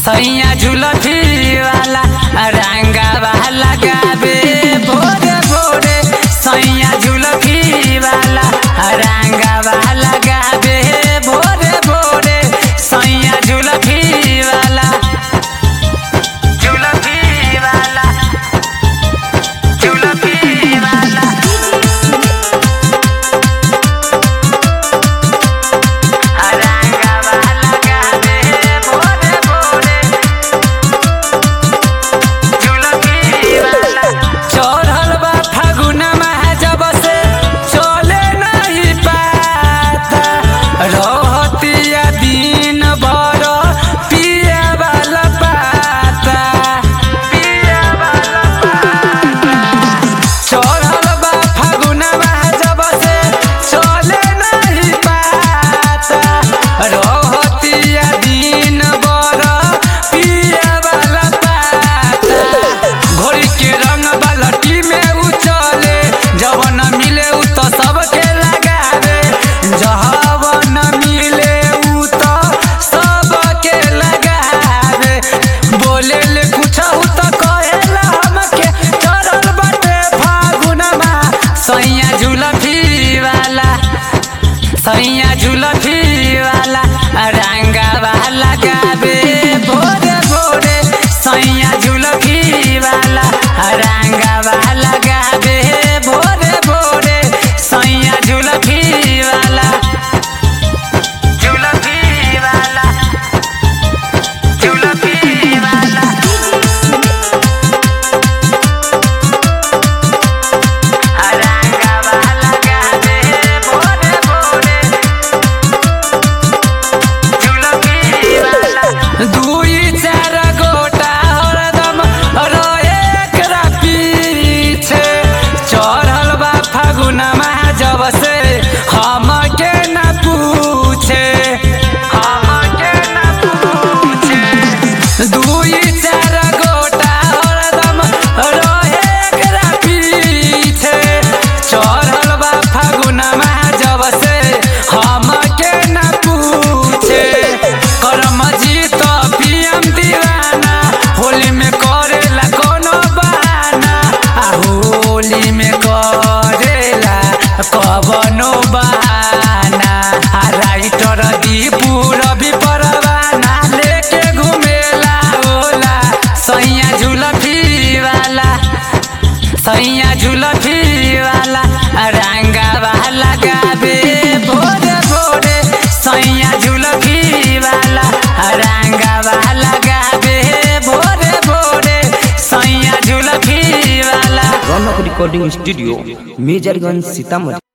सैया जुलफी वाला रंगवा लगावे भोरे भोरे। सैया जुलफी वाला रंगवा लगावे भोरे भोरे। सैया जुलफी वाला जुलफी वाला जुलफी वाला सैया जुलफी वाला रंगवा लगावे भोरे भोरे। सैया जुलफी वाला रंगवा लगावे भोरे भोरे। सैया जुलफी वाला जुलफी वाला जुलफी वाला कवनो बहाना राइटर दीपू रवि परवाना लेके घूमेला ओला। सैया जुलफी वाला सैया जुलफी वाला रंगवा लगावे भोरे भोरे। सैया जुलफी वाला रंगवा लगावे भोरे भोरे। सैया जुलफी वाला रौनक रिकॉर्डिंग स्टूडियो मेजरगंज सीतामढ़ी।